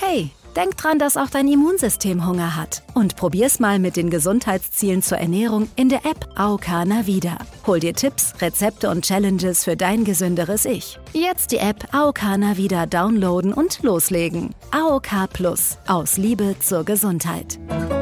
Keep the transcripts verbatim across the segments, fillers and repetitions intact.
Hey, denk dran, dass auch dein Immunsystem Hunger hat. Und probier's mal mit den Gesundheitszielen zur Ernährung in der App A O K Navida. Hol dir Tipps, Rezepte und Challenges für dein gesünderes Ich. Jetzt die App A O K Navida downloaden und loslegen. A O K Plus. Aus Liebe zur Gesundheit.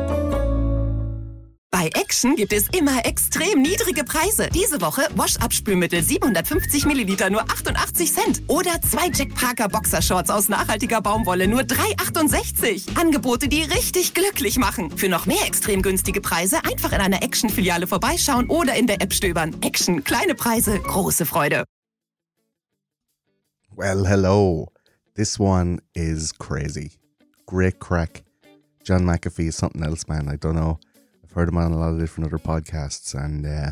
Bei Action gibt es immer extrem niedrige Preise. Diese Woche Wash-Up-Spülmittel siebenhundertfünfzig Milliliter nur achtundachtzig Cent. Oder zwei Jack Parker Boxershorts aus nachhaltiger Baumwolle nur drei achtundsechzig. Angebote, die richtig glücklich machen. Für noch mehr extrem günstige Preise einfach in einer Action-Filiale vorbeischauen oder in der App stöbern. Action, kleine Preise, große Freude. Well, hello. This one is crazy. Great crack. John McAfee is something else, man. I don't know. Heard him on a lot of different other podcasts, and uh,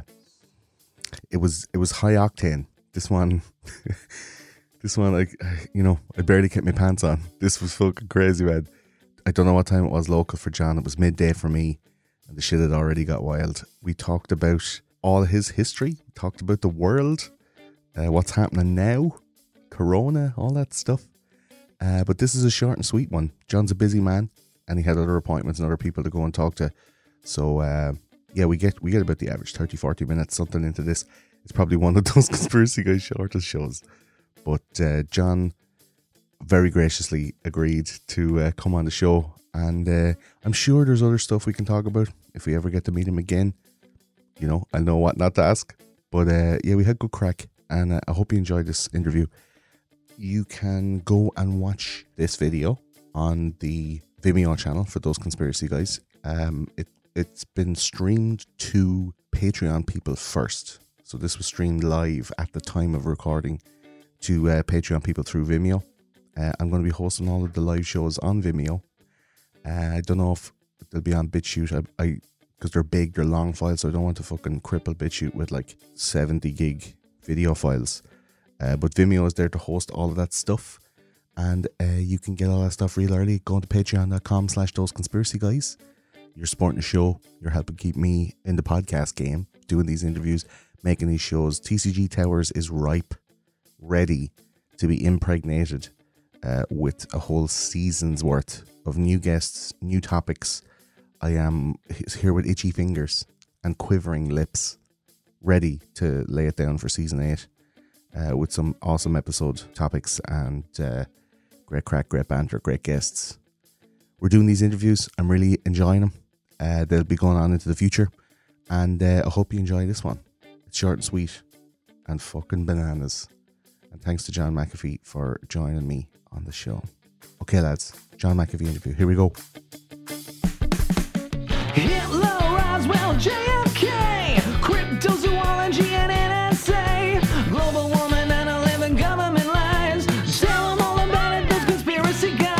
it was it was high octane. This one, this one, like, you know, I barely kept my pants on. This was fucking crazy, man. I don't know what time it was local for John. It was midday for me, and the shit had already got wild. We talked about all his history. We talked about the world, uh, what's happening now, Corona, all that stuff. Uh, but this is a short and sweet one. John's a busy man, and he had other appointments and other people to go and talk to. So, uh, yeah, we get we get about the average thirty, forty minutes, something into this. It's probably one of those Conspiracy Guys shortest shows. But uh, John very graciously agreed to uh, come on the show. And uh, I'm sure there's other stuff we can talk about if we ever get to meet him again. You know, I know what not to ask. But uh, yeah, we had good crack. And uh, I hope you enjoyed this interview. You can go and watch this video on the Vimeo channel for those Conspiracy Guys. Um, it It's been streamed to Patreon people first. So this was streamed live at the time of recording to uh, Patreon people through Vimeo. Uh, I'm going to be hosting all of the live shows on Vimeo. Uh, I don't know if they'll be on BitChute. I, I, because they're big, they're long files, so I don't want to fucking cripple BitChute with like seventy gig video files. Uh, but Vimeo is there to host all of that stuff. And uh, you can get all that stuff real early. Go to patreon.com slash those conspiracy guys. You're supporting the show. You're helping keep me in the podcast game, doing these interviews, making these shows. T C G Towers is ripe, ready to be impregnated uh, with a whole season's worth of new guests, new topics. I am here with itchy fingers and quivering lips, ready to lay it down for season eight uh, with some awesome episode topics and uh, great crack, great banter, great guests. We're doing these interviews. I'm really enjoying them. Uh, they'll be going on into the future. And uh, I hope you enjoy this one. It's short and sweet and fucking bananas. And thanks to John McAfee for joining me on the show. Okay, lads. John McAfee interview. Here we go. Hitler, Roswell, J F K, cryptozoology and N S A, global warming and eleven government lies. Tell them all about it, those conspiracy guys.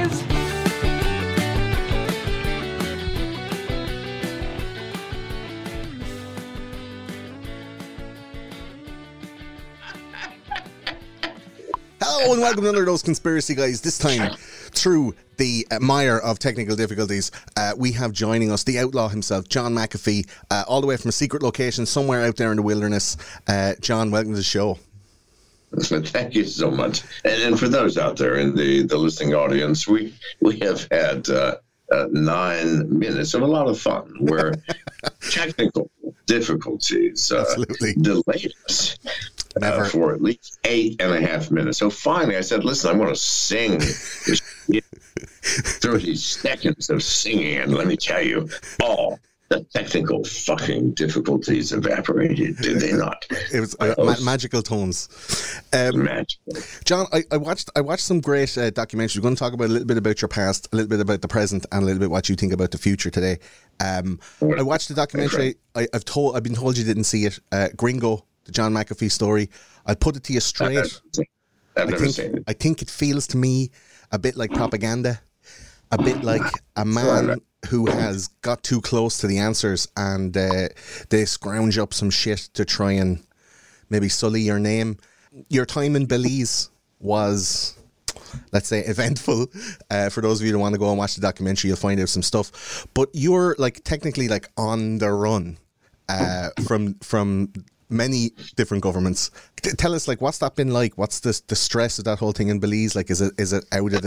Hello and welcome to another of those Conspiracy Guys. This time, through the uh, mire of technical difficulties, uh, we have joining us the outlaw himself, John McAfee, uh, all the way from a secret location somewhere out there in the wilderness. Uh, John, welcome to the show. Thank you so much. And, and for those out there in the, the listening audience, we, we have had uh, uh, nine minutes of a lot of fun where technical difficulties uh, delayed us. Uh, for at least eight and a half minutes. So finally I said, listen, I want to sing this thirty seconds of singing, and let me tell you, all the technical fucking difficulties evaporated, did they not? It was uh, ma- magical tones. Um, magical. John, I, I watched I watched some great uh, documentaries. We're going to talk about a little bit about your past, a little bit about the present, and a little bit what you think about the future today. Um, I watched the documentary. I, I've told I've been told you didn't see it. Uh, Gringo, the John McAfee story. I'll put it to you straight. I've never, I've never I think, seen it. I think it feels to me a bit like propaganda, a bit like a man who has got too close to the answers and uh, they scrounge up some shit to try and maybe sully your name. Your time in Belize was, let's say, eventful. Uh, for those of you who want to go and watch the documentary, you'll find out some stuff. But you're like technically like on the run uh, from from many different governments. T- tell us, like, what's that been like? What's the the stress of that whole thing in Belize? Like, is it is it out of the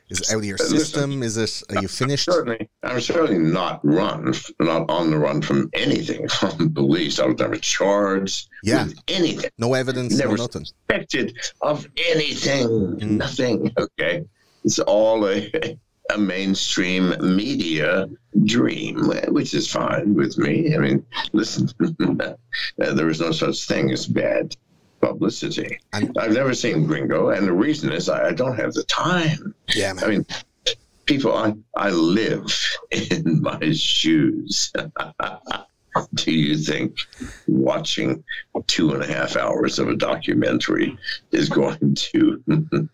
Is it out of your system? Is it, are you finished? I'm certainly, I'm certainly not run, not on the run from anything from police. I was never charged Yeah. with anything. No evidence, Never no nothing. suspected of anything. Mm. Nothing. Okay. It's all a, a mainstream media dream, which is fine with me. I mean, listen, there is no such thing as bad publicity. And- I've never seen Gringo, and the reason is I, I don't have the time. Yeah, man. I mean, people, I, I live in my shoes. Do you think watching two and a half hours of a documentary is going to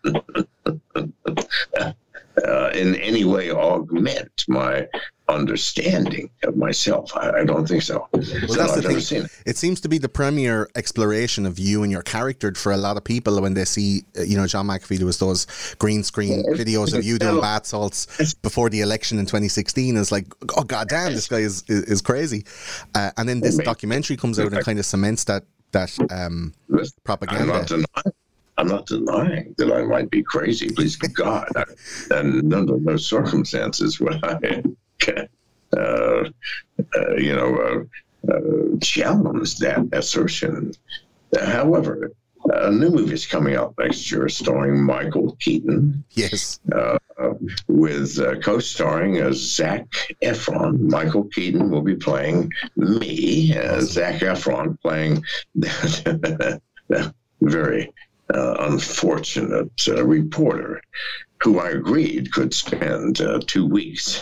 uh, in any way augment my understanding of myself? I, I don't think so. Well, so that's I've the never thing. seen it. It seems to be the premier exploration of you and your character for a lot of people when they see, uh, you know, John McAfee. There was those green screen videos of you doing bath salts before the election in twenty sixteen. It's like, oh goddamn, this guy is is, is crazy. Uh, and then this documentary comes out and kind of cements that that um, Listen, propaganda. I'm not denying. I'm not denying that I might be crazy. Please God, I, and under no circumstances would I, uh, uh, you know, uh, uh, challenge that assertion. Uh, however, a new movie is coming out next year, starring Michael Keaton. Yes. Uh, with uh, co-starring as Zac Efron. Michael Keaton will be playing me, uh, Zac Efron playing the very uh, unfortunate uh, reporter who I agreed could spend uh, two weeks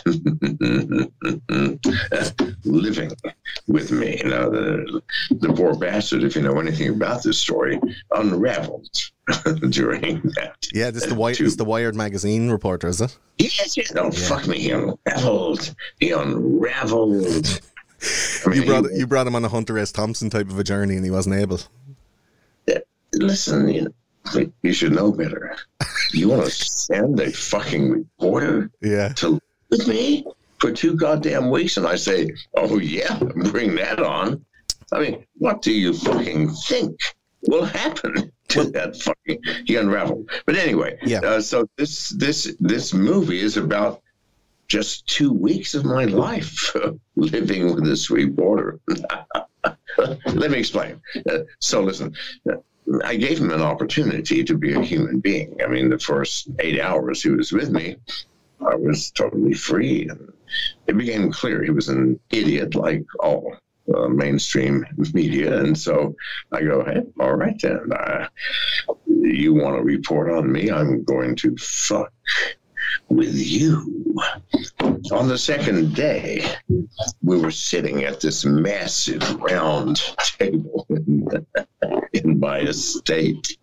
living with me. Now, the, the poor bastard, if you know anything about this story, unraveled during that. Yeah, this is the, Wired, this is the Wired magazine reporter, is it? Yes, yes. Don't Yeah. fuck me. He unraveled. He unraveled. I mean, You brought he- you brought him on a Hunter S. Thompson type of a journey, and he wasn't able. Listen, you know, you should know better. You want to send a fucking reporter Yeah. to live with me for two goddamn weeks, and I say, "Oh yeah, bring that on." I mean, what do you fucking think will happen to Well- that fucking? He unraveled. But anyway, Yeah. Uh, so this this this movie is about just two weeks of my life living with this reporter. Let me explain. Uh, so listen. Uh, I gave him an opportunity to be a human being. I mean, the first eight hours he was with me, I was totally free. And it became clear he was an idiot like all uh, mainstream media. And so I go, hey, all right then. Uh, you want to report on me? I'm going to fuck with you. On the second day, we were sitting at this massive round table in, in my estate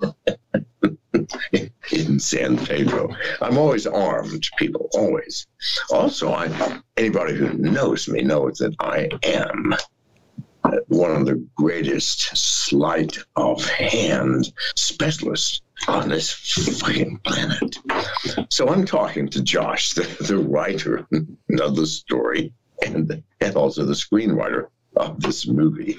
in San Pedro. I'm always armed, people, always. Also, I, anybody who knows me knows that I am one of the greatest sleight of hand specialists on this fucking planet. So I'm talking to Josh, the, the writer of the story, and, and also the screenwriter of this movie.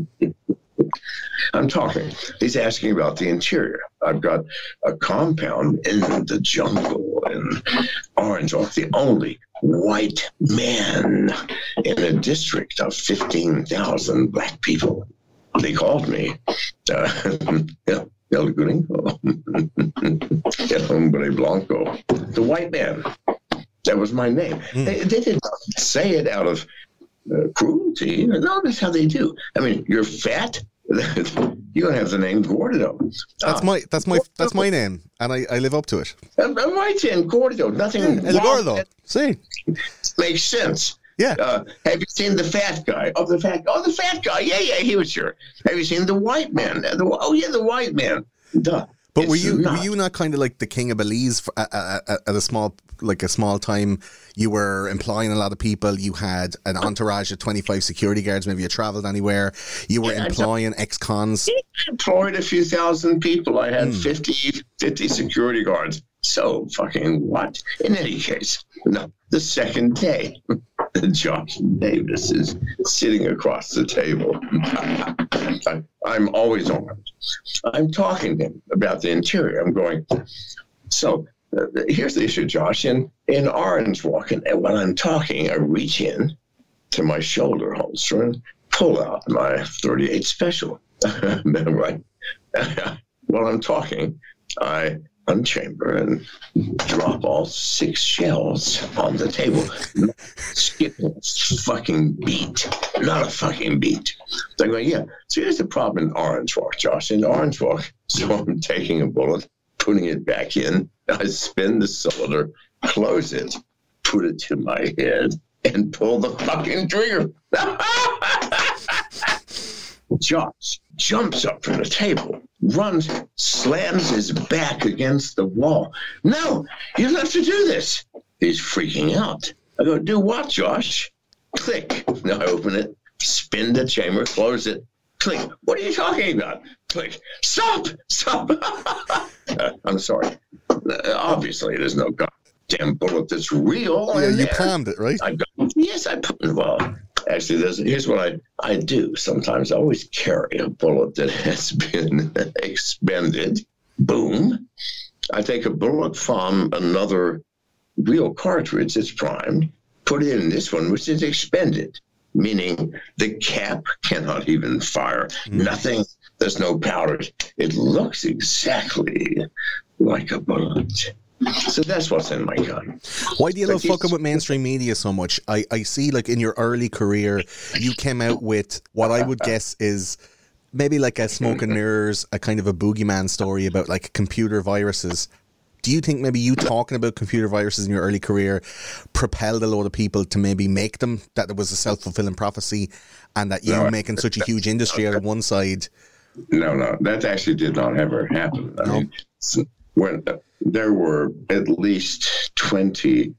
I'm talking. He's asking about the interior. I've got a compound in the jungle in Orange Walk, the only white man in a district of fifteen thousand black people. They called me uh, El, El Gringo, El Hombre Blanco, the white man. That was my name. Mm. They, they didn't say it out of uh, cruelty. No, that's how they do. I mean, you're fat. You don't have the name Gordo. That's uh, my that's my that's my name, and I, I live up to it. I'm right then, Gordo. Nothing. El Gordo. See, makes sense. Yeah. Uh, have you seen the fat guy? Oh, the fat. Oh, the fat guy. Yeah, yeah. He was here. Have you seen the white man? The, oh, yeah, the white man. Duh. But it's were you not. were you not kind of like the king of Belize for, at, at, at a small like a small time? You were employing a lot of people. You had an entourage of twenty-five security guards. Maybe you traveled anywhere. You were yeah, employing ex-cons. I employed a few thousand people. I had mm. fifty, fifty security guards. So fucking what? In any case, no. The second day, Josh Davis is sitting across the table. I'm always armed. I'm talking to him about the interior. I'm going, so uh, here's the issue, Josh. In, in Orange Walking, and when I'm talking, I reach in to my shoulder holster and pull out my thirty-eight Special. Right? While I'm talking, I unchamber and drop all six shells on the table. Skip a fucking beat. Not a fucking beat. So I'm going, yeah. So here's the problem in Orange Walk, Josh. In Orange Walk, so I'm taking a bullet, putting it back in. I spin the cylinder, close it, put it to my head, and pull the fucking trigger. Josh jumps up from the table, runs, slams his back against the wall. No, you have to do this. He's freaking out. I go, do what, Josh? Click. Now I open it, spin the chamber, close it. Click. What are you talking about? Click. Stop! Stop! uh, I'm sorry. Uh, obviously, there's no goddamn bullet that's real. Yeah, you there. palmed it, right? I go, yes, I put well. Actually, there's, here's what I, I do. Sometimes I always carry a bullet that has been expended. Boom. I take a bullet from another real cartridge that's primed, put it in this one, which is expended, meaning the cap cannot even fire. Mm. Nothing. There's no powder. It looks exactly like a bullet. So that's what's in my gun. Why do you Like love these- fucking with mainstream media so much? I, I see, like, in your early career, you came out with what I would guess is maybe like a smoke and mirrors, a kind of a boogeyman story about like computer viruses. Do you think maybe you talking about computer viruses in your early career propelled a lot of people to maybe make them, that it was a self-fulfilling prophecy, and that you No, making such a huge industry out of one side? No, no, that actually did not ever happen. I No. mean, s- when uh, there were at least twenty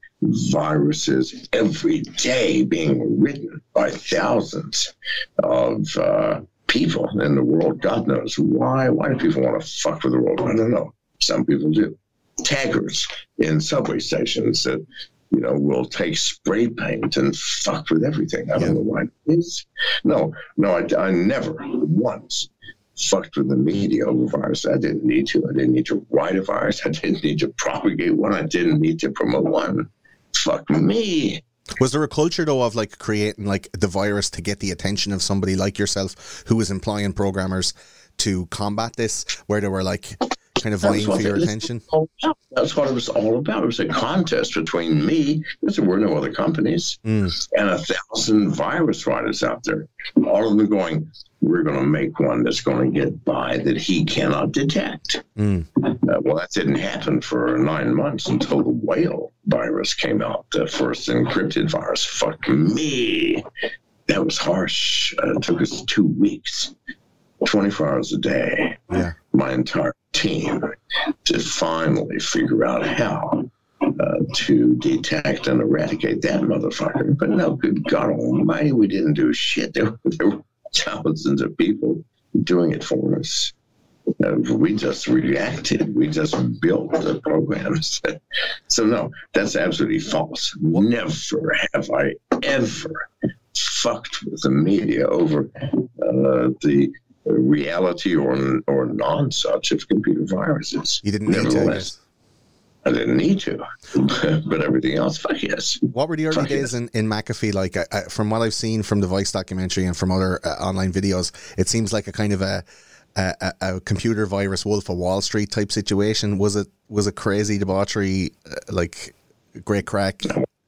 viruses every day being written by thousands of uh, people in the world. God knows why. Why do people want to fuck with the world? I don't know. Some people do. Taggers in subway stations that, you know, will take spray paint and fuck with everything. I don't Yeah. know why it is. No, no, I, I never once fucked with the media over virus. I didn't need to. I didn't need to write a virus. I didn't need to propagate one. I didn't need to promote one. Fuck me. Was there a culture though of like creating like the virus to get the attention of somebody like yourself who was employing programmers to combat this, where they were like kind of vying for your it- attention? That's what it was all about. It was a contest between me, because there were no other companies, Mm. and a thousand virus writers out there. All of them going, we're going to make one that's going to get by that he cannot detect. Mm. Uh, well, that didn't happen for nine months until the whale virus came out, the first encrypted virus. Fuck me. That was harsh. Uh, it took us two weeks, twenty-four hours a day, Yeah. my entire team, to finally figure out how uh, to detect and eradicate that motherfucker. But no, good God almighty, we didn't do shit. There, there were thousands of people doing it for us. Uh, we just reacted. We just built the programs. So no, that's absolutely false. Never have I ever fucked with the media over uh, the reality or or non-such of computer viruses. You didn't need to, I Nevertheless, guess. I didn't need to, but everything else, fuck yes. What were the early Fuck days yes. in, in McAfee like? I, I, from what I've seen from the Vice documentary and from other uh, online videos, it seems like a kind of a, a, a, a computer virus Wolf of Wall Street type situation. Was it was it crazy debauchery, uh, like great crack?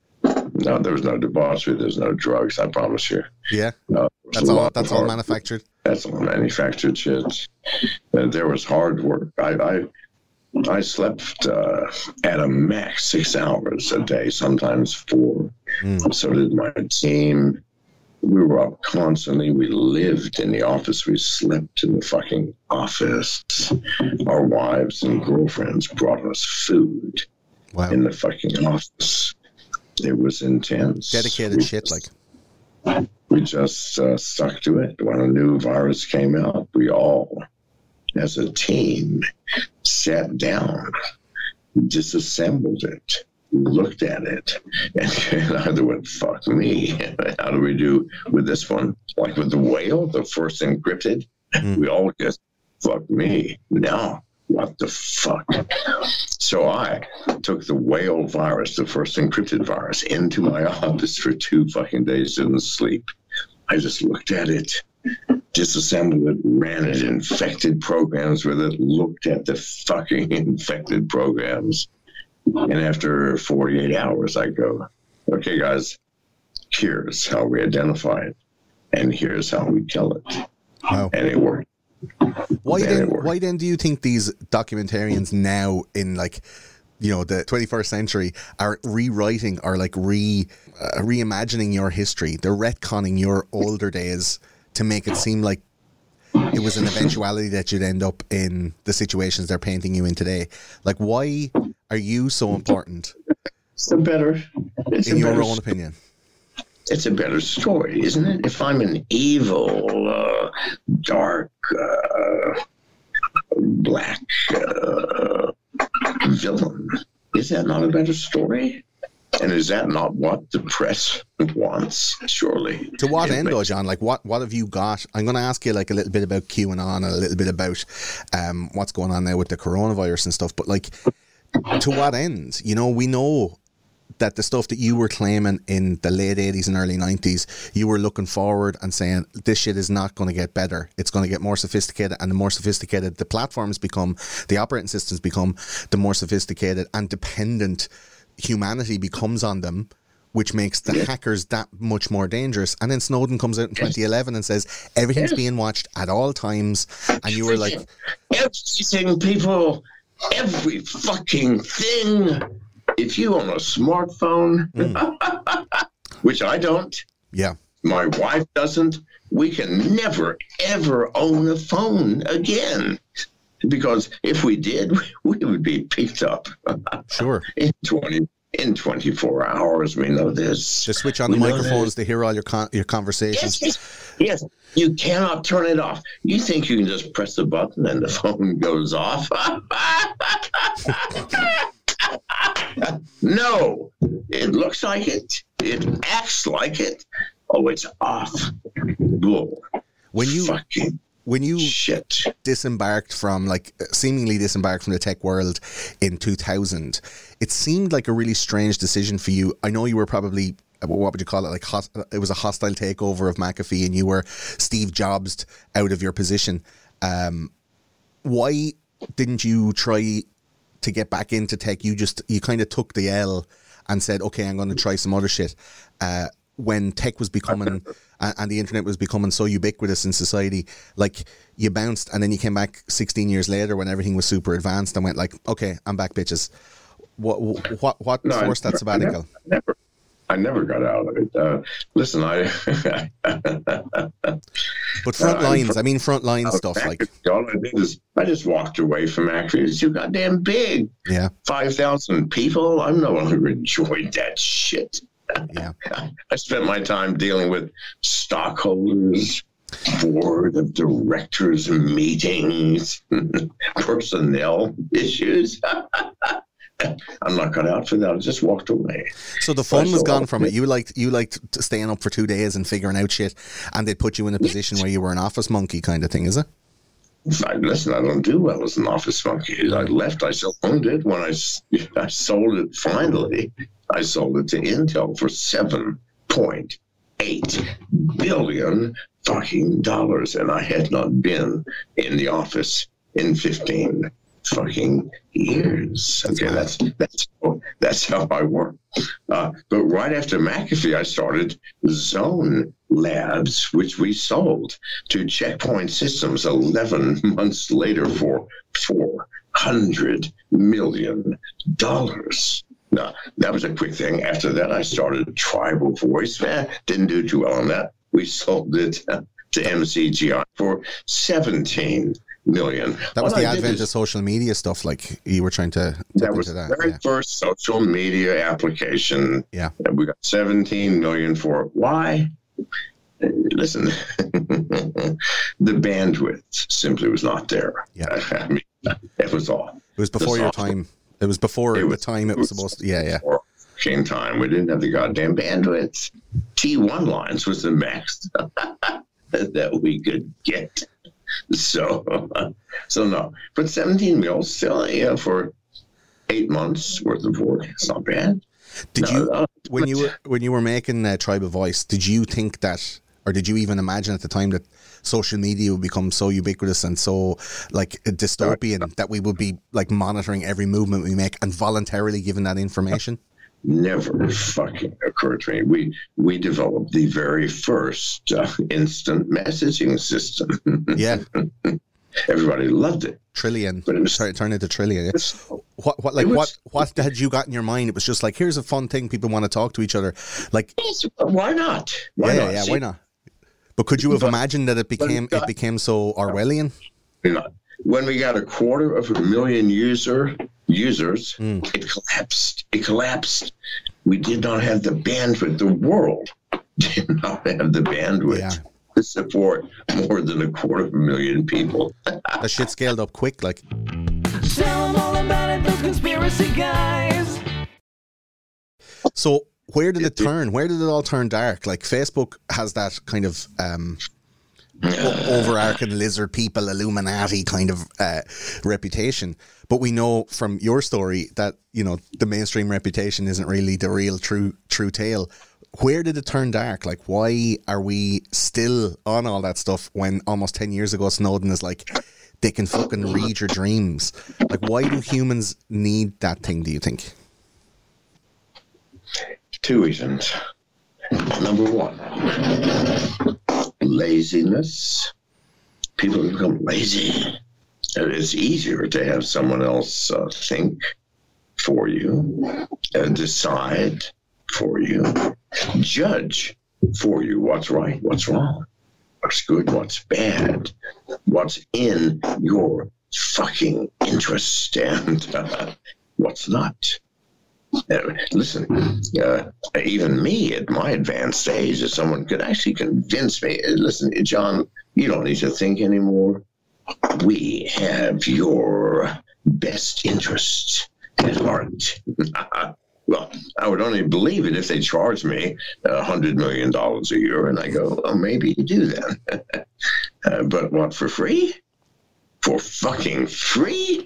No, there was no debauchery. There's no drugs. I promise you. Yeah, Uh, that's all. That's all manufactured. That's all manufactured shit. Uh, there was hard work. I I, I slept uh, at a max six hours a day, sometimes four. Mm. So did my team. We were up constantly. We lived in the office. We slept in the fucking office. Our wives and girlfriends brought us food Wow, in the fucking office. It was intense. dedicated We shit. just- Like, we just uh, stuck to it. When a new virus came out, we all, as a team, sat down, disassembled it, looked at it, and either went, fuck me. How do we do with this one? Like with the whale, the first encrypted, Mm. we all just, fuck me. Now what the fuck? So I took the whale virus, the first encrypted virus, into my office for two fucking days, didn't sleep. I just looked at it, disassembled it, ran it, infected programs with it, looked at the fucking infected programs. And after forty-eight hours, I go, okay, guys, here's how we identify it. And here's how we kill it. Wow. And it worked. Why and then? it worked. Why then do you think these documentarians now in like, you know, the twenty-first century are rewriting or like re uh, reimagining your history? They're retconning your older days to make it seem like it was an eventuality that you'd end up in the situations they're painting you in today. Like, why are you so important? It's a better, it's in a your better, own opinion. It's a better story, isn't it? If I'm an evil, uh, dark, uh, black uh, villain, is that not a better story? And is that not what the press wants? Surely. To what It end, makes- though, John? Like, what, what have you got? I'm going to ask you, like, a little bit about QAnon and a little bit about um, what's going on now with the coronavirus and stuff. But, like, to what end? You know, we know that the stuff that you were claiming in the late eighties and early nineties, you were looking forward and saying, this shit is not going to get better. It's going to get more sophisticated, and the more sophisticated the platforms become, the operating systems become, the more sophisticated and dependent humanity becomes on them, which makes the Yeah. hackers that much more dangerous. And then Snowden comes out in twenty eleven and says everything's Yes. being watched at all times, and you were like, everything, people, every fucking thing. If you own a smartphone, which I don't, yeah, my wife doesn't, we can never, ever own a phone again. Because if we did, we would be picked up sure. in twenty in twenty-four hours. We know this. Just switch on the We know microphones this. to hear all your con- your conversations. Yes, yes, yes. You cannot turn it off. You think you can just press a button and the phone goes off? No, it looks like it. It acts like it. Oh, it's off. Bull. When you Fucking when you shit. disembarked from, like, seemingly disembarked from the tech world in two thousand, it seemed like a really strange decision for you. I know you were probably, what would you call it, like host, it was a hostile takeover of McAfee, and you were Steve Jobs out of your position. Um, why didn't you try to get back into tech? You just, you kind of took the L and said, okay, I'm going to try some other shit. Uh, when tech was becoming and, and the internet was becoming so ubiquitous in society, like, you bounced and then you came back sixteen years later when everything was super advanced and went like, okay, I'm back, bitches. What what what No, I forced that never- sabbatical? I never, I never got out of it. Uh, listen, I. But front Uh, lines, fr- I mean front line stuff, like, all I did is I just walked away from McAfee. It's too goddamn big. yeah, Five thousand people. I'm no longer enjoying that shit. yeah. I spent my time dealing with stockholders, board of directors meetings, personnel issues. I'm not cut out for that. I just walked away. So the fun was So- gone from it. You liked you liked t- staying up for two days and figuring out shit, and they'd put you in a position where you were an office monkey kind of thing, is it? I, listen, I don't do well as an office monkey. I left. I still owned it. When I, s- I sold it finally, I sold it to Intel for seven point eight billion fucking dollars, and I had not been in the office in fifteen fucking years. Okay, that's that's that's how I work. Uh, but right after McAfee, I started Zone Labs, which we sold to Checkpoint Systems eleven months later for four hundred million dollars. Now, that was a quick thing. After that, I started Tribal Voice. Eh, didn't do too well on that. We sold it to M C G I for seventeen million. That was What the I did advent is- of social media stuff. Like, you were trying to tap that was into the that. very Yeah. first social media application. Yeah. And we got seventeen million for it. Why? Uh, Listen, the bandwidth simply was not there. Yeah. I mean, that was all. It was before The your software- time. It was before It the was- time it was supposed to. Yeah, yeah. Or came time. We didn't have the goddamn bandwidth. T one lines was the max that we could get. So, so no. But seventeen mils still, yeah, for eight months worth of work. It's not bad. Did No, you no, when but- you were when you were making uh, Tribe of Voice? Did you think that, or did you even imagine at the time that social media would become so ubiquitous and so like dystopian that we would be like monitoring every movement we make and voluntarily giving that information? Never fucking occurred to me. We we developed the very first uh, instant messaging system. Yeah, Everybody loved it. Trillion. But it was- Turn, turn into Trillion. Yeah. It's- What what like it was- what what had you got in your mind? It was just like, here's a fun thing, people want to talk to each other. Like Yes, why not? Why yeah, not? yeah, See, why not? But could you have But- imagined that it became but- it became so Orwellian? you know, when we got a quarter of a million user users, Mm. it collapsed. It collapsed. We did not have the bandwidth. The world did not have the bandwidth Yeah. to support more than a quarter of a million people. That shit scaled up quick. Like Tell them all about it, those conspiracy guys. so. Where did it turn? Where did it all turn dark? Like Facebook has that kind of um, o- overarching lizard people, Illuminati kind of uh, reputation. But we know from your story that, you know, the mainstream reputation isn't really the real true true tale. Where did it turn dark? Like, why are we still on all that stuff when almost ten years ago Snowden is like, they can fucking read your dreams? Like, why do humans need that thing, do you think? Two reasons. Number one, laziness. People become lazy. And it's easier to have someone else uh, think for you, uh, decide for you, judge for you what's right, what's wrong, what's good, what's bad, what's in your fucking interest, and uh, what's not. Uh, listen, uh, even me at my advanced age, if someone could actually convince me, uh, listen, John, you don't need to think anymore. We have your best interests at heart. Well, I would only believe it if they charged me a hundred million dollars a year, and I go, oh, maybe you do then. uh, but what, for free? For fucking free?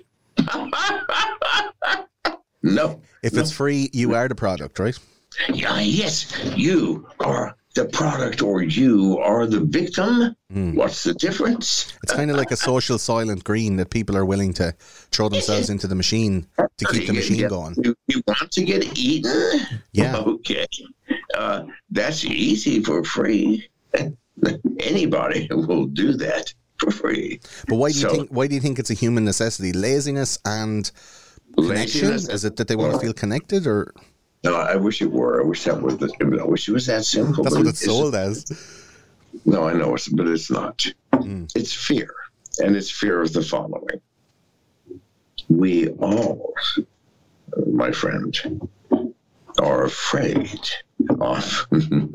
No. If it's free, you are the product, right? Yeah, yes, you are the product or you are the victim. Mm. What's the difference? It's kind of like a social Soylent Green that people are willing to throw themselves into the machine to keep the You- machine you- going. You, you want to get eaten? Yeah. Okay. Uh, that's easy for free. Anybody will do that for free. But why do you So- think? Why do you think it's a human necessity? Laziness and connection? Laziness- Is it that they want to feel connected, or No, I wish it were. I wish that was. The, I wish it was that simple. that's but what it's it isn't. sold as? No, I know, it's, but it's not. Mm. It's fear, and it's fear of the following. We all, my friend, are afraid of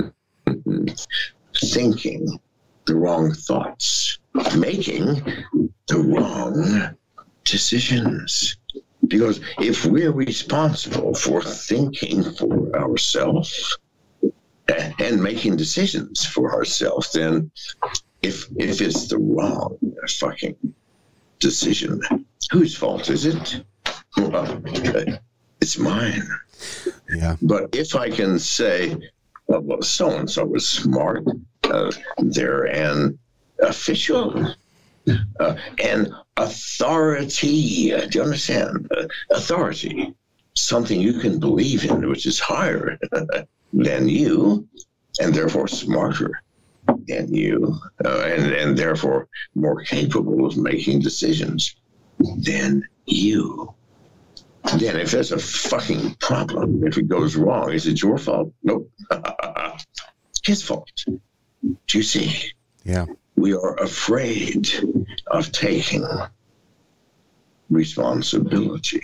thinking the wrong thoughts, making the wrong decisions. Because if we're responsible for thinking for ourselves and making decisions for ourselves, then if if it's the wrong fucking decision, whose fault is it? Well, it's mine. Yeah. But if I can say, well, well so-and-so was smart, uh, they're an official, uh, an authority. Uh, do you understand? Uh, authority, something you can believe in, which is higher than you, and therefore smarter than you, uh, and, and therefore more capable of making decisions than you. Then if there's a fucking problem, if it goes wrong, is it your fault? Nope. His fault. Do you see? Yeah. We are afraid of taking responsibility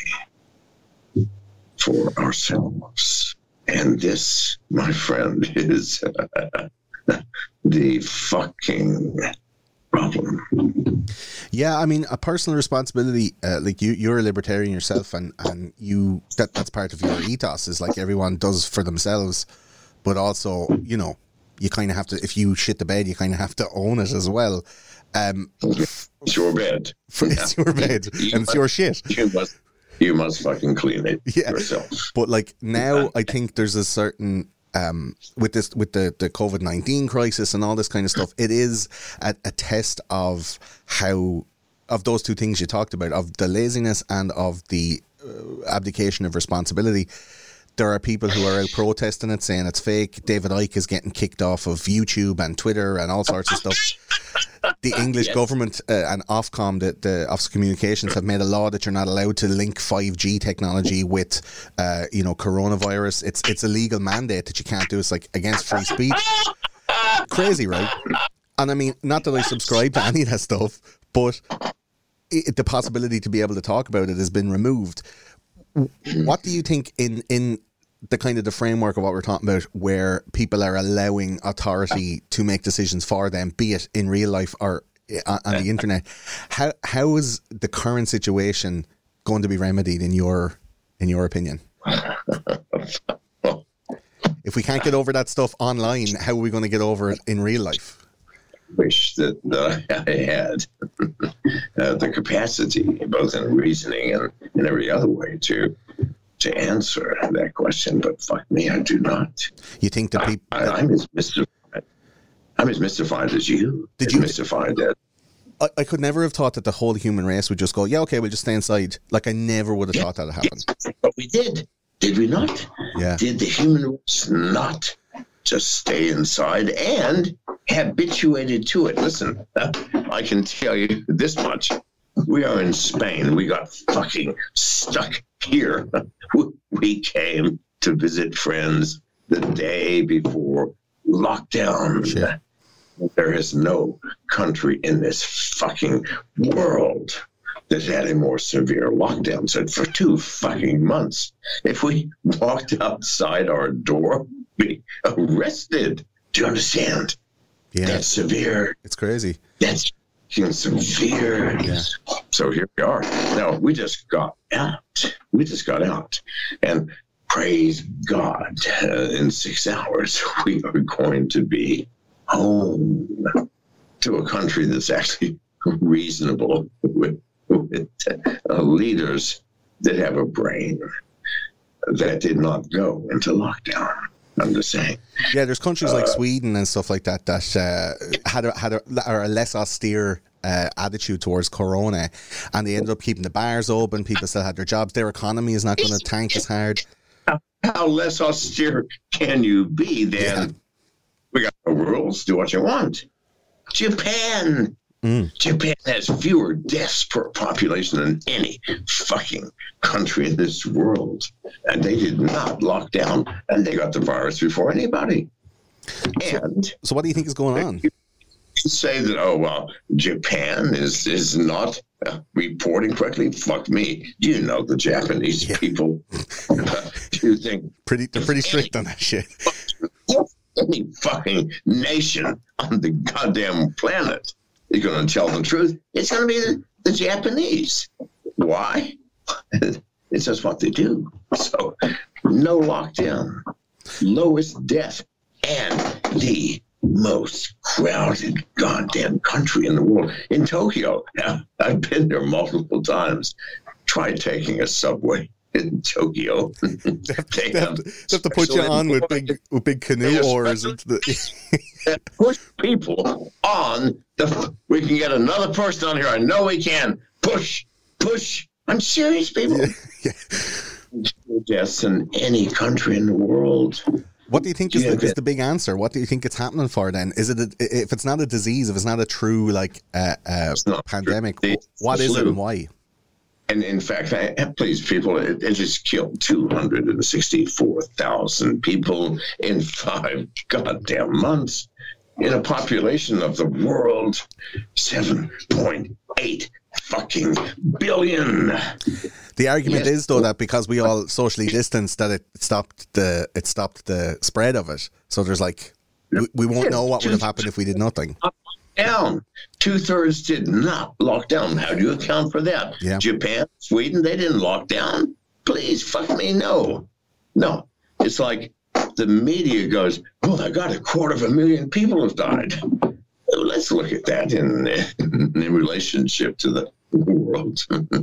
for ourselves. And this, my friend, is the fucking problem. Yeah, I mean, a personal responsibility. Uh, like you, you're a libertarian yourself, and and you that that's part of your ethos. Is like everyone does for themselves, but also, you know, you kind of have to. If you shit the bed, you kind of have to own it as well. Um, it's your bed. It's your bed, You and it's must- your shit. You must, you must fucking clean it Yeah. yourself. But like now, I think there's a certain um, with this with the the COVID nineteen crisis and all this kind of stuff. It is a, a test of how of those two things you talked about, of the laziness and of the uh, abdication of responsibility. There are people who are out protesting it, saying it's fake. David Icke is getting kicked off of YouTube and Twitter and all sorts of stuff. The English Yes. government uh, and Ofcom, the, the Office of Communications, have made a law that you're not allowed to link five G technology with, uh, you know, coronavirus. It's it's a legal mandate that you can't do. It's like against free speech. Crazy, right? And I mean, not that I subscribe to any of that stuff, but it, the possibility to be able to talk about it has been removed. What do you think in in the kind of the framework of what we're talking about, where people are allowing authority to make decisions for them, be it in real life or on, on the internet? How how is the current situation going to be remedied in your in your opinion? If we can't get over that stuff online, how are we going to get over it in real life? Wish that, that I had uh, the capacity, both in reasoning and in every other way, to to answer that question. But fuck me, I do not. You think the people? I, I'm as mystified. I'm as mystified as you. Did as you- mystified that? I, I could never have thought that the whole human race would just go, yeah, okay, we'll just stay inside. Like I never would have Yeah. thought that would happen. But we did. Did we not? Yeah. Did the human race not just stay inside and habituated to it? Listen, uh, I can tell you this much. We are in Spain. We got fucking stuck here. We came to visit friends the day before lockdown. Shit. There is no country in this fucking world that had a more severe lockdown. So for two fucking months, if we walked outside our door, we'd be arrested. Do you understand? Yeah, That's severe. it's crazy. That's fucking severe. Yeah. So here we are. Now, we just got out. We just got out. And praise God, uh, in six hours, we are going to be home to a country that's actually reasonable with, with uh, leaders that have a brain that did not go into lockdown. I'm just saying. Yeah, there's countries like Sweden and stuff like that that uh, had a, had a, or a less austere uh, attitude towards Corona, and they ended up keeping the bars open. People still had their jobs. Their economy is not going to tank as hard. How less austere can you be then? Yeah. We got no rules. Do what you want. Japan. Mm. Japan has fewer deaths per population than any fucking country in this world. And they did not lock down, and they got the virus before anybody. And So, what do you think is going on? you say that, oh, well, Japan is, is not uh, reporting correctly. Fuck me. Do you know the Japanese Yeah. people? Do you think Pretty, they're pretty strict on that shit. any fucking nation on the goddamn planet is going to tell the truth? It's going to be the, the Japanese. Why? It's just what they do. So, no lockdown, lowest death, and the most crowded goddamn country in the world. In Tokyo, yeah, I've been there multiple times. Try taking a subway in Tokyo. They They have, they have to put you special on with big with big canoe They oars especially- into the. that push people on the. We can get another person on here. I know we can. Push, push. I'm serious, people. Yeah. Deaths in any country in the world. What do you think is, Yeah, the, is the big answer? What do you think it's happening for then? Is it a, if it's not a disease, if it's not a true like uh, uh, not pandemic, true. It's what the is it flu. and why? And in fact, I, please, people, it, it just killed two hundred sixty-four thousand people in five goddamn months in a population of the world, seven point eight fucking billion. The argument Yes. is though that because we all socially distanced, that it stopped the it stopped the spread of it. So there's like we, we won't know what would have happened if we did nothing. Down. Two thirds did not lock down. How do you account for that? Yeah. Japan, Sweden, they didn't lock down. Please, fuck me, no. No. It's like the media goes, oh my God, a quarter of a million people have died. let's look at that in, in relationship to the world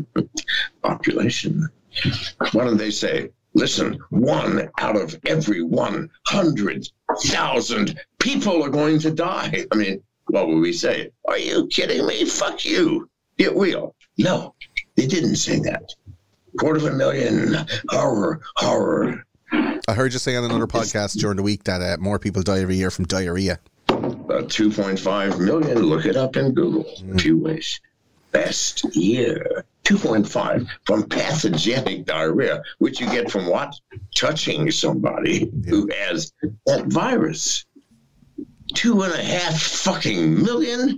population. Why don't they say, listen, one out of every one hundred thousand people are going to die? I mean, what would we say? Are you kidding me? Fuck you. Get real. No, they didn't say that. Quarter of a million. Horror, horror. I heard you say on another podcast during the week that uh, more people die every year from diarrhea. Uh, two point five million. Look it up in Google mm. if you wish. Best year. two point five from pathogenic diarrhea, which you get from what? Touching somebody yeah. who has that virus. Two and a half fucking million?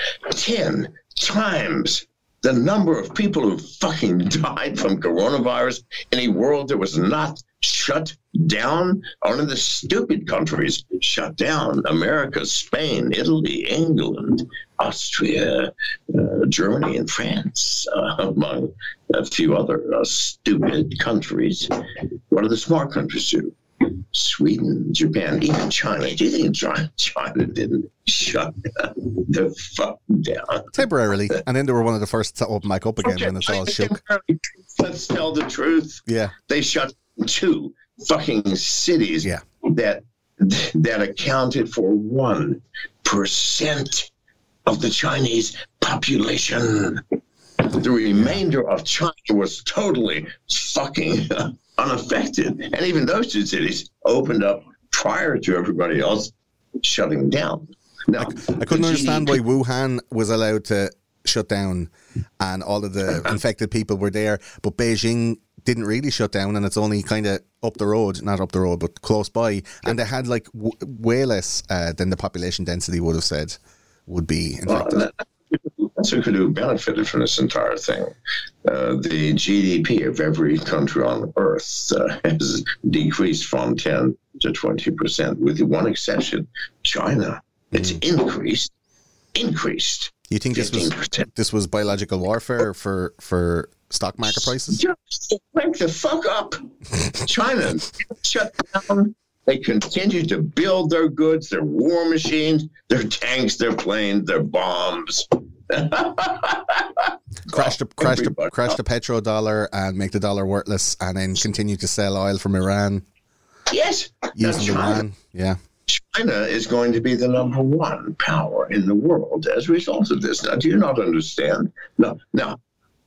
Ten times the number of people who fucking died from coronavirus in a world that was not shut down. Only the stupid countries shut down. America, Spain, Italy, England, Austria, uh, Germany, and France, uh, among a few other uh, stupid countries. What do the smart countries do? Sweden, Japan, even China. Do you think China, China didn't shut the fuck down? Temporarily. And then they were one of the first to open back up again okay, when it's all shook. Let's tell the truth. Yeah. They shut two fucking cities yeah. that that accounted for one percent of the Chinese population. The remainder of China was totally fucking unaffected. And even those two cities opened up prior to everybody else shutting down. Now, I, I couldn't understand why Wuhan was allowed to shut down and all of the infected people were there, but Beijing didn't really shut down, and it's only kind of up the road, not up the road, but close by. And they had like w- way less uh, than the population density would have said would be infected. Well, that, that's who benefited from this entire thing. Uh, the G D P of every country on Earth uh, has decreased from ten to twenty percent, with one exception, China. It's mm. increased, increased. You think this was this was biological warfare for for stock market prices? Just wake the fuck up. China shut down. They continue to build their goods, their war machines, their tanks, their planes, their bombs. crash the crash the crash the petrodollar and make the dollar worthless, and then continue to sell oil from Iran. Yes, using the yuan. Yeah. China is going to be the number one power in the world as a result of this. Now, do you not understand? No. Now,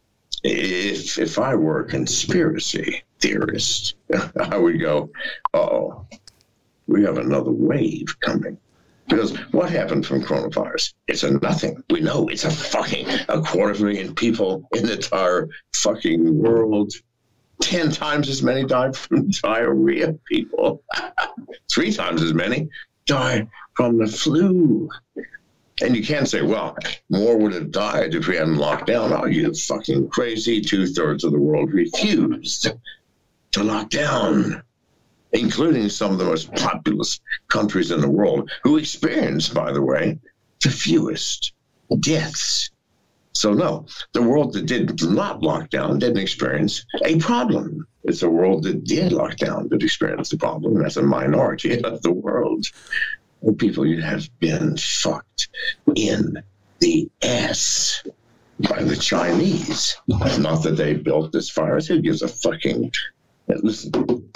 if if I were a conspiracy theorist, I would go, uh-oh, we have another wave coming. Because what happened from coronavirus? It's a nothing. We know it's a fucking a quarter of a million people in the entire fucking world. Ten times as many died from diarrhea, people. Three times as many died from the flu. And you can't say, well, more would have died if we hadn't locked down. Oh, you fucking crazy. Two-thirds of the world refused to lock down, including some of the most populous countries in the world, who experienced, by the way, the fewest deaths. So no, the world that did not lock down didn't experience a problem. It's a world that did lock down that experienced the problem. And that's a minority of the world. Well, people, you have been fucked in the ass by the Chinese. Not that they built this virus. Who gives a fucking... Listen,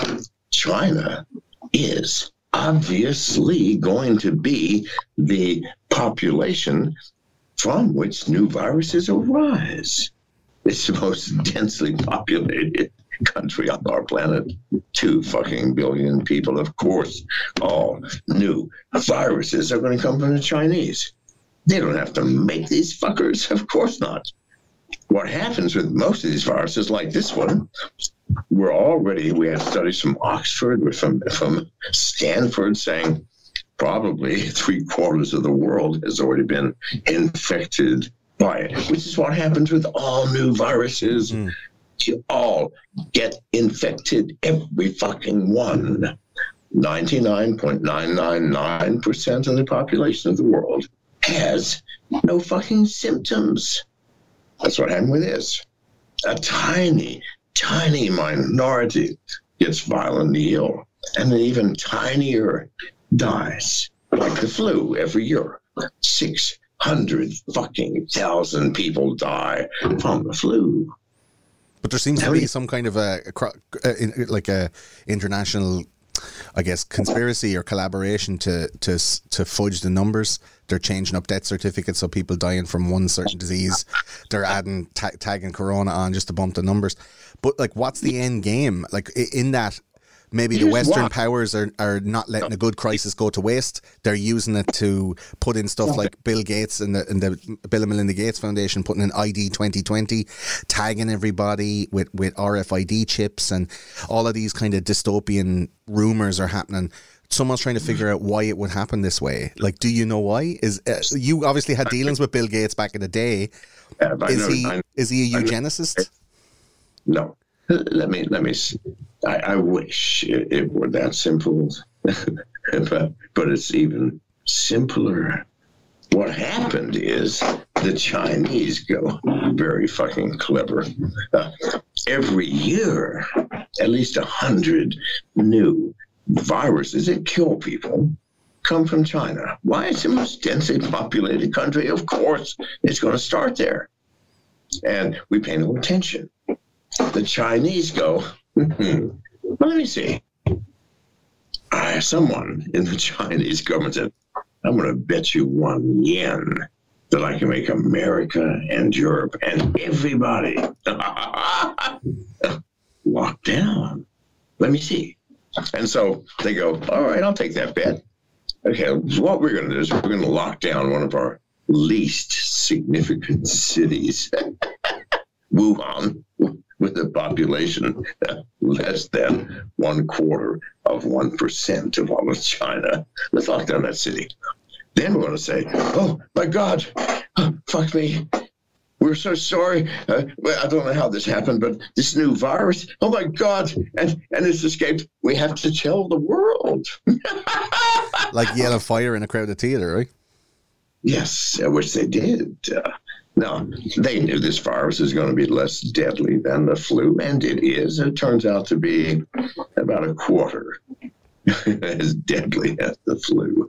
China is obviously going to be the population from which new viruses arise. It's the most densely populated country on our planet. Two fucking billion people. Of course, all new viruses are going to come from the Chinese. They don't have to make these fuckers. Of course not. What happens with most of these viruses, like this one, we're already, we have studies from Oxford, from, from Stanford saying probably three quarters of the world has already been infected by it, which is what happens with all new viruses. Mm. You all get infected, every fucking one. ninety-nine point nine nine nine percent of the population of the world has no fucking symptoms. That's what happened with this. A tiny, tiny minority gets violently ill, and an even tinier dies, like the flu every year. Six hundred fucking thousand people die from the flu. But there seems to be some kind of a, a, a like a international, I guess, conspiracy or collaboration to to to fudge the numbers. They're changing up death certificates so people dying from one certain disease, they're adding ta- tagging corona on just to bump the numbers. But like, what's the end game? Like in that, maybe the Western what? powers are, are not letting a good crisis go to waste. They're using it to put in stuff like Bill Gates and the, and the Bill and Melinda Gates Foundation, putting in I D twenty twenty, tagging everybody with, with R F I D chips, and all of these kind of dystopian rumors are happening. Someone's trying to figure out why it would happen this way. Like, do you know why? Is uh, you obviously had dealings with Bill Gates back in the day? Uh, is know, he I, is he a eugenicist? No. Let me let me. I, I wish it, it were that simple, but but it's even simpler. What happened is the Chinese go very fucking clever. Uh, every year, at least a hundred new viruses that kill people come from China. Why? It's the most densely populated country. Of course, it's going to start there. And we pay no attention. The Chinese go, hmm, well, let me see. Uh, someone in the Chinese government said, I'm going to bet you one yen that I can make America and Europe and everybody lock down. Let me see. And so they go, all right, I'll take that bet. Okay, what we're going to do is we're going to lock down one of our least significant cities, Wuhan, with a population less than one quarter of one percent of all of China. Let's lock down that city. Then we're going to say, oh, my God, oh, fuck me. We're so sorry. Uh, I don't know how this happened, but this new virus, oh, my God, and, and it's escaped. We have to tell the world. Like yellow fire in a crowded theater, right? Yes, I wish they did. Uh, no, they knew this virus is going to be less deadly than the flu, and it is. It turns out to be about a quarter as deadly as the flu.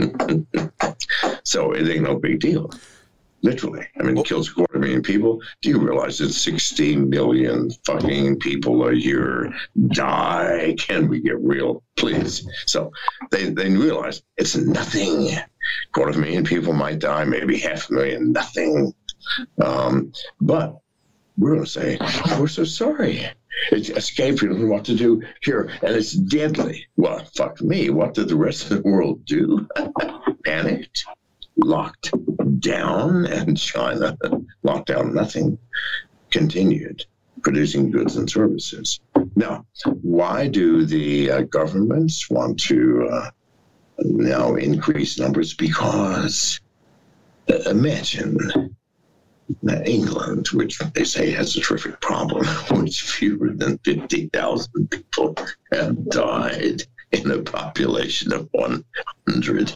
So it ain't no big deal. Literally. I mean, it kills a quarter million people. Do you realize that sixteen million fucking people a year die? Can we get real, please? So they, they realize it's nothing. Quarter of a million people might die, maybe half a million, nothing. Um, but we're going to say, oh, we're so sorry. It's escaped. We don't know what to do here. And it's deadly. Well, fuck me. What did the rest of the world do? Panicked. Locked down, and China locked down nothing, continued producing goods and services. Now, why do the uh, governments want to uh, now increase numbers? Because uh, imagine that England, which they say has a terrific problem, which fewer than fifty thousand people have died in a population of one hundred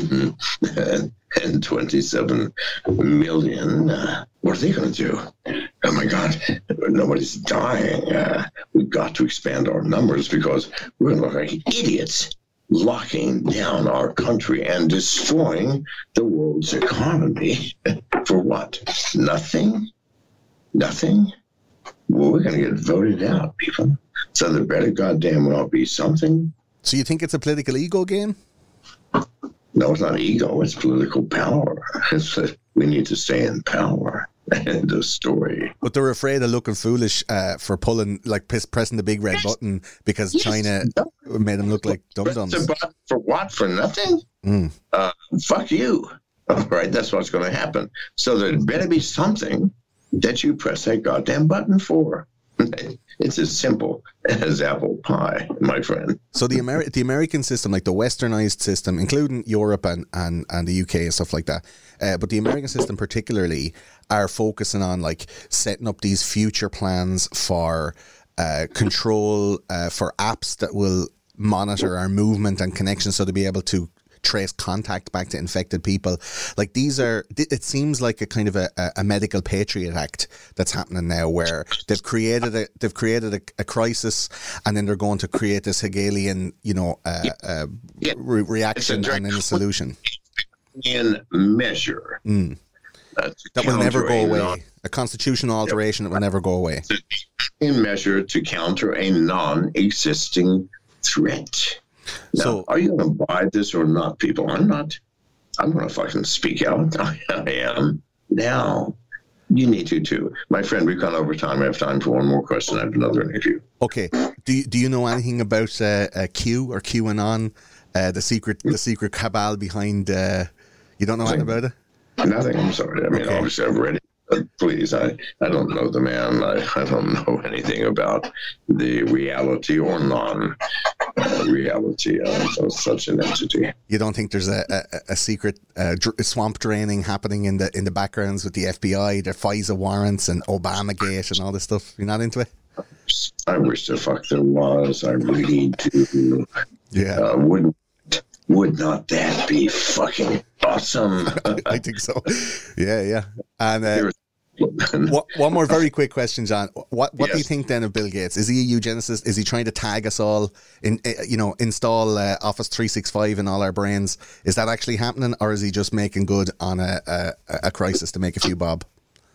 twenty-seven million. Uh, what are they going to do? Oh, my God, nobody's dying. Uh, we've got to expand our numbers because we're going to look like idiots locking down our country and destroying the world's economy. For what? Nothing? Nothing? Well, we're going to get voted out, people. So there better goddamn well be something. So you think it's a political ego game? No, it's not ego. It's political power. It's a, we need to stay in power. End of story. But they're afraid of looking foolish uh, for pulling, like piss, pressing the big red button because yes. China no. made them look like dum-dums. For what? For nothing? Mm. Uh, fuck you. All right, that's what's going to happen. So there better be something that you press that goddamn button for. It's as simple as apple pie, my friend. So the Ameri- the American system, like the westernized system, including Europe and, and, and the U K and stuff like that, uh, but the American system particularly are focusing on like setting up these future plans for uh, control, uh, for apps that will monitor our movement and connections so to be able to trace contact back to infected people. Like these are, it seems like a kind of a, a medical Patriot Act that's happening now, where they've created a they've created a, a crisis, and then they're going to create this Hegelian, you know, uh, uh, re- reaction and then a solution. draconian measure Mm. uh, to That will never counter go a away. non- A constitutional alteration that will never go away. a draconian measure to counter a non-existing threat. Now, So- are you going to buy this or not, people? I'm not. I'm going to fucking speak out. I, I am now. You need to too, my friend. We've gone over time. I have time for one more question. I have another interview. Okay. Do you, do you know anything about uh, uh, Q or QAnon? Uh, the secret the secret cabal behind. Uh, you don't know anything about it? Nothing. I'm sorry. I mean, Okay. obviously, I've read it. But please, I, I don't know the man. I, I don't know anything about the reality or non uh, reality of, of such an entity. You don't think there's a, a, a secret uh, dr- swamp draining happening in the in the backgrounds with the F B I, the FISA warrants, and Obamagate and all this stuff? You're not into it? I wish the fuck there was. I really do. Yeah, Uh, would would not that be fucking awesome? I think so. Yeah, yeah. And uh, Here's- what, one more very quick question, John. What what do you Yes. think then of Bill Gates? Is he a eugenicist? Is he trying to tag us all in? uh, You know, install uh, Office three sixty-five in all our brains? Is that actually happening, or is he just making good on a a, a crisis to make a few bob?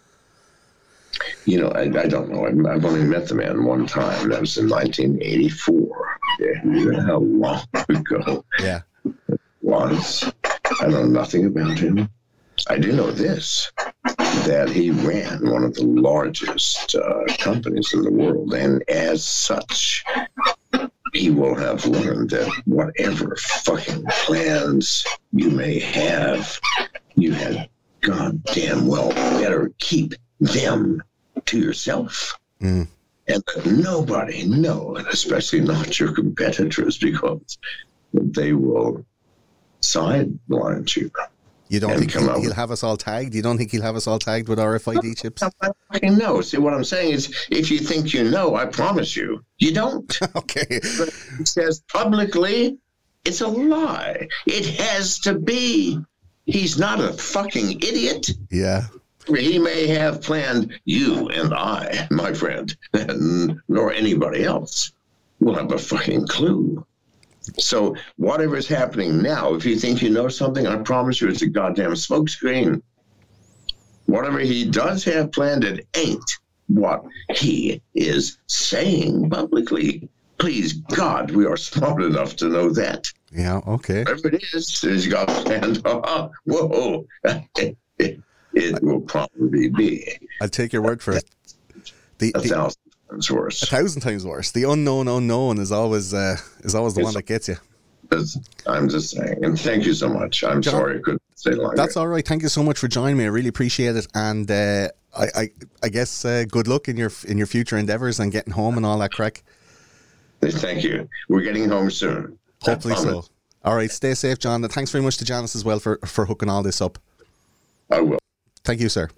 You know, I, I don't know. I've, I've only met the man one time. That was in nineteen eighty-four. Yeah, you know how long ago Yeah. it was. I know nothing about him. I do know this, that he ran one of the largest uh, companies in the world. And as such, he will have learned that whatever fucking plans you may have, you had goddamn well better keep them to yourself. Mm. And let nobody know, and especially not your competitors, because they will sideline you. You don't And think come he'll, out he'll with- have us all tagged? You don't think he'll have us all tagged with R F I D chips? I fucking know. See, what I'm saying is, if you think you know, I promise you, you don't. Okay. It says publicly, it's a lie. It has to be. He's not a fucking idiot. Yeah. He may have planned you and I, my friend, nor anybody else will have a fucking clue. So whatever is happening now, if you think you know something, I promise you it's a goddamn smokescreen. Whatever he does have planned, it ain't what he is saying publicly. Please, God, we are smart enough to know that. Yeah. Okay. Whatever it is, he's got planned. Whoa. It, it, it will probably be I'll take your word for it. The, a the, thousand times worse. a thousand times worse. The unknown unknown is always uh, is always the It's- one that gets you. That's- I'm just saying. And thank you so much. I'm John, sorry I couldn't stay longer. That's all right. Thank you so much for joining me. I really appreciate it. And uh, I, I, I guess uh, good luck in your in your future endeavors and getting home and all that crack. Thank you. We're getting home soon. I Hopefully so. promise. All right. Stay safe, John. And thanks very much to Janice as well for, for hooking all this up. I will. Thank you, sir.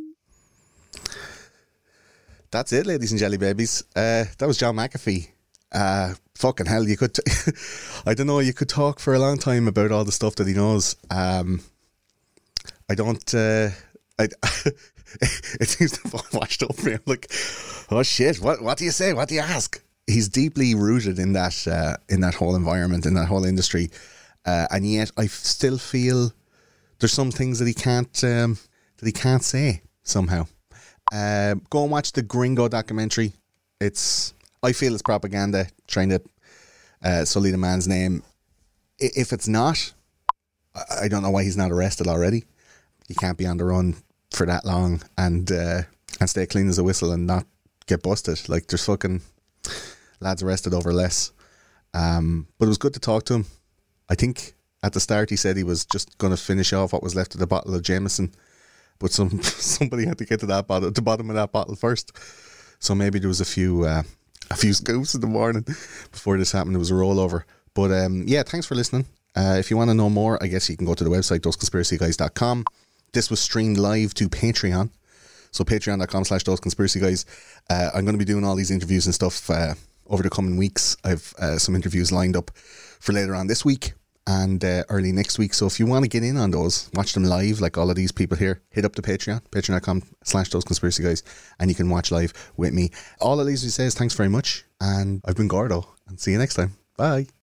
That's it, ladies and jelly babies. Uh, that was John McAfee. Uh, fucking hell, you could. T- I don't know. You could talk for a long time about all the stuff that he knows. Um, I don't. Uh, I. It seems to have washed over me. I'm like, oh shit! What? What do you say? What do you ask? He's deeply rooted in that uh, in that whole environment, in that whole industry, uh, and yet I still feel there's some things that he can't um, that he can't say somehow. Uh, go and watch the Gringo documentary. It's I feel it's propaganda trying to uh, sully the man's name. I- If it's not, I I don't know why he's not arrested already. You can't be on the run for that long and uh, and stay clean as a whistle and not get busted. Like there's fucking lads arrested over less. Um, but it was good to talk to him. I think at the start he said he was just going to finish off what was left of the bottle of Jameson, but some somebody had to get to that bottle, the bottom of that bottle first. So maybe there was a few uh, a few scoops in the morning before this happened. It was a rollover. But um, yeah, thanks for listening. Uh, if you want to know more, I guess you can go to the website those conspiracy guys dot com. This was streamed live to Patreon. So patreon.com slash those conspiracy guys. Uh, I'm going to be doing all these interviews and stuff uh, over the coming weeks. I've uh, some interviews lined up for later on this week and uh, early next week. So if you want to get in on those, watch them live like all of these people here, hit up the Patreon, patreon.com slash those conspiracy guys, and you can watch live with me. All of these we say is thanks very much. And I've been Gordo, and see you next time. Bye.